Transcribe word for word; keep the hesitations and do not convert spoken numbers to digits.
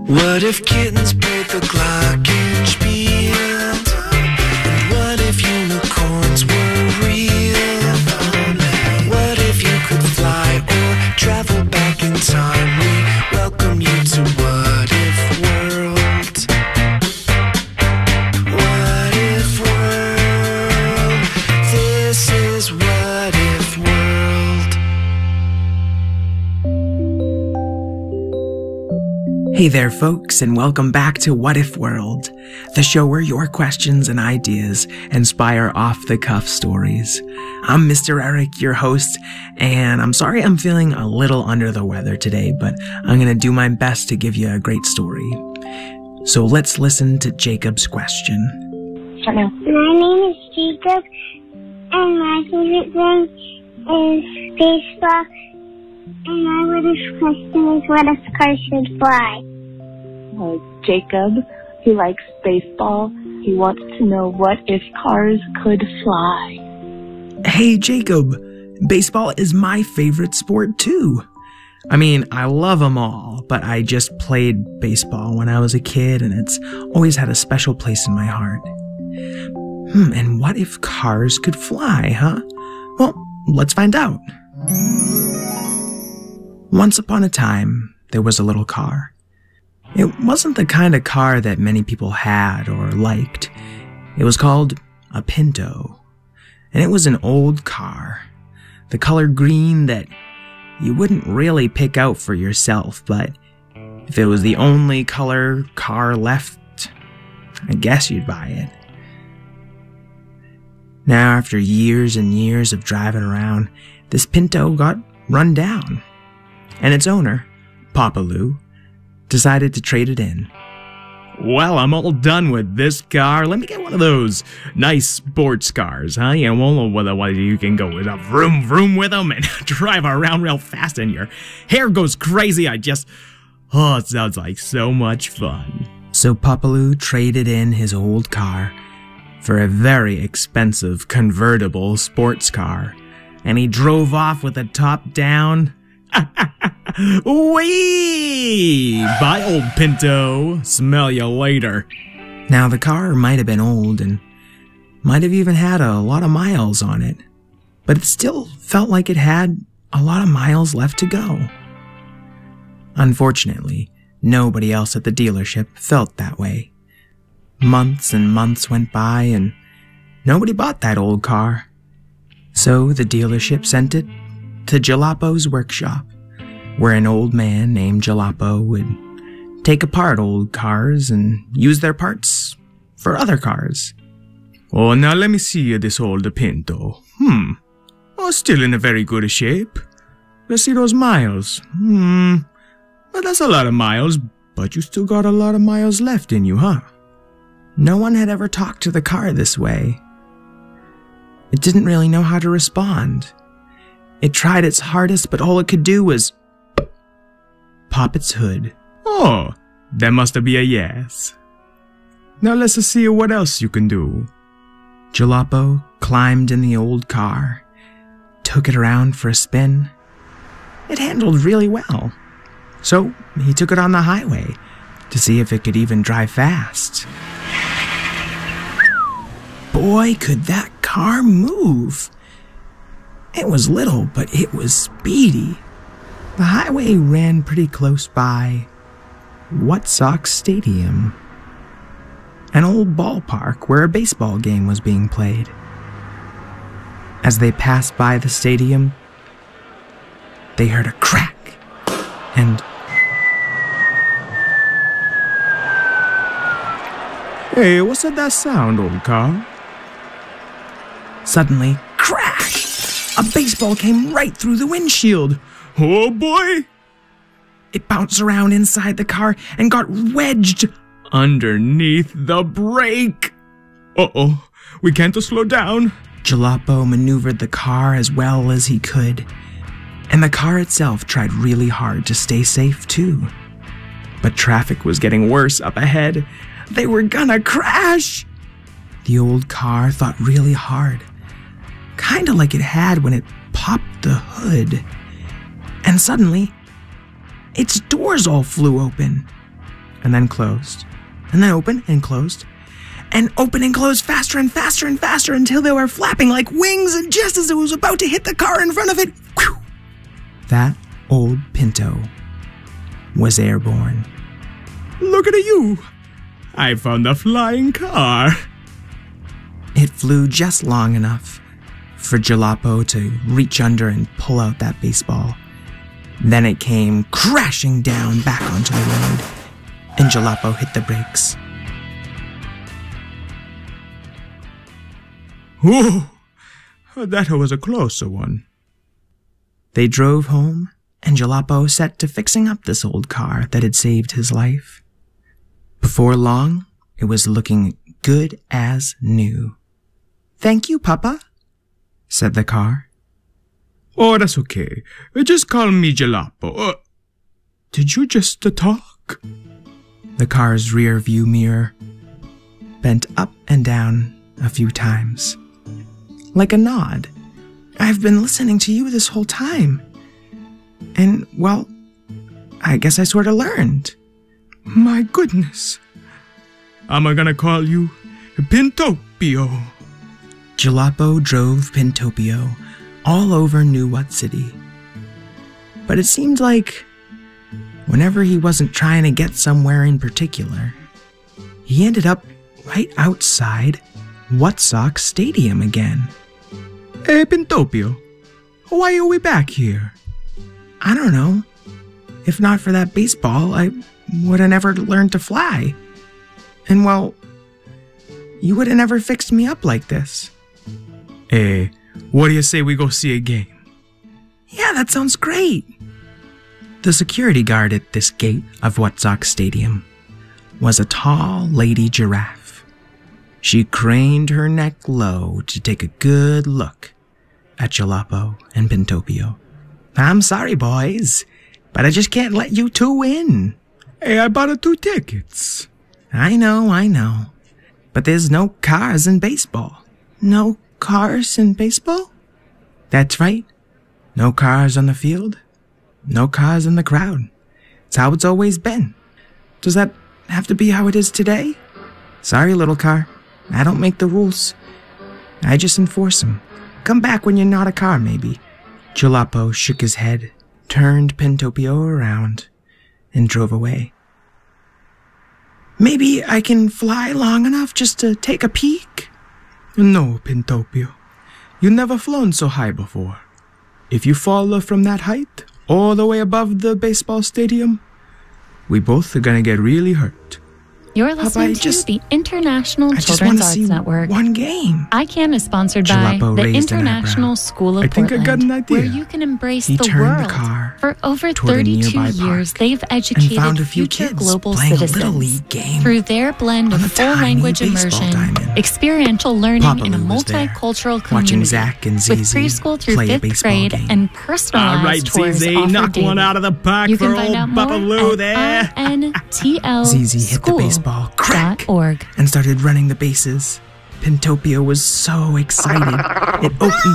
What if kittens played the glockenspiel? And what if unicorns were real? What if you could fly or travel back in time? We welcome you to What If World. What If World? This is What If World. Hey there, folks, and welcome back to What If World, the show where your questions and ideas inspire off-the-cuff stories. I'm Mister Eric, your host, and I'm sorry I'm feeling a little under the weather today, but I'm going to do my best to give you a great story. So let's listen to Jacob's question. Start now. My name is Jacob, and my favorite thing is baseball. And my what if question is, what if cars should fly? Uh, Jacob, he likes baseball. He wants to know what if cars could fly. Hey, Jacob, baseball is my favorite sport too. I mean, I love them all, but I just played baseball when I was a kid, and it's always had a special place in my heart. Hmm, and what if cars could fly, huh? Well, let's find out. Once upon a time, there was a little car. It wasn't the kind of car that many people had or liked. It was called a Pinto. And it was an old car, the color green that you wouldn't really pick out for yourself, but if it was the only color car left, I guess you'd buy it. Now, after years and years of driving around, this Pinto got run down. And its owner, Papa Lou, decided to trade it in. Well, I'm all done with this car. Let me get one of those nice sports cars, huh? You know, whether you can go with a vroom vroom with them and drive around real fast and your hair goes crazy. I just, oh, it sounds like so much fun. So Papa Lou traded in his old car for a very expensive convertible sports car. And he drove off with the top down. Whee! Bye, old Pinto. Smell you later. Now, the car might have been old and might have even had a lot of miles on it, but it still felt like it had a lot of miles left to go. Unfortunately, nobody else at the dealership felt that way. Months and months went by and nobody bought that old car. So the dealership sent it to Jaloppo's workshop, where an old man named Jaloppo would take apart old cars and use their parts for other cars. Oh, now let me see this old Pinto. Hmm. Oh, still in a very good shape. Let's see those miles. Hmm. Well, that's a lot of miles, but you still got a lot of miles left in you, huh? No one had ever talked to the car this way. It didn't really know how to respond. It tried its hardest, but all it could do was pop its hood. Oh, that must be a yes. Now let's see what else you can do. Jaloppo climbed in the old car, took it around for a spin. It handled really well. So he took it on the highway to see if it could even drive fast. Boy, could that car move. It was little, but it was speedy. The highway ran pretty close by What Sox Stadium, an old ballpark where a baseball game was being played. As they passed by the stadium, they heard a crack, and hey, what's that sound, old car? Suddenly, crash! A baseball came right through the windshield. Oh boy! It bounced around inside the car and got wedged underneath the brake. Uh-oh, we can't slow down. Jaloppo maneuvered the car as well as he could, and the car itself tried really hard to stay safe too. But traffic was getting worse up ahead. They were gonna crash! The old car thought really hard, kinda like it had when it popped the hood. And suddenly, its doors all flew open. and then closed, and then opened and closed, and opened and closed faster and faster and faster until they were flapping like wings, and just as it was about to hit the car in front of it, whew, that old Pinto was airborne. Look at you! I found a flying car. It flew just long enough for Jalopy to reach under and pull out that baseball. Then it came crashing down back onto the road, and Jalopy hit the brakes. Whoa! That was a closer one. They drove home, and Jalopy set to fixing up this old car that had saved his life. Before long, it was looking good as new. "Thank you, Papa," said the car. Oh, that's okay. Just call me Jalopy. Uh, did you just uh, talk? The car's rear view mirror bent up and down a few times, like a nod. "I've been listening to you this whole time. And, well, I guess I sort of learned." My goodness. I'm gonna call you Pintopio. Jalopy drove Pintopio all over New What City. But it seemed like whenever he wasn't trying to get somewhere in particular, he ended up right outside What Sox Stadium again. Hey, Pintopio, why are we back here? I don't know. If not for that baseball, I would have never learned to fly. And, well, you would have never fixed me up like this. Hey, what do you say we go see a game? Yeah, that sounds great. The security guard at this gate of What Sox Stadium was a tall lady giraffe. She craned her neck low to take a good look at Jalopy and Pintopio. "I'm sorry, boys, but I just can't let you two in." Hey, I bought two tickets. I know, I know. But there's no cars in baseball. No cars in baseball? That's right. No cars on the field. No cars in the crowd. It's how it's always been. Does that have to be how it is today? Sorry, little car. I don't make the rules. I just enforce them. Come back when you're not a car, maybe. Jalopy shook his head, turned Pintopio around, and drove away. "Maybe I can fly long enough just to take a peek?" No, Pintopio. You never flown so high before. If you fall from that height, all the way above the baseball stadium, we both are gonna get really hurt. You're Papa, listening I to just- the International I just want Children's to Arts see Network. one game. I C A N is sponsored by Jalopy the raised an International eyebrow. School of I think I Portland, got an idea. where you can embrace He the turned the world. car For over toward a thirty-two nearby years, park they've and educated found a few future kids global playing a citizens Little League game through their blend on of a full tiny language baseball immersion, diamond. experiential learning Papa in a Lou was there, multicultural watching community, Zach and with Zizi preschool through play a fifth baseball grade game. and personalized All right, tours Z Z, offered knock daily. one out of the park You for can find old out more Buffalo at there. I N T L Zizi hit the baseball, crack, dot org. and started running the bases. Pintopio was so excited. It opened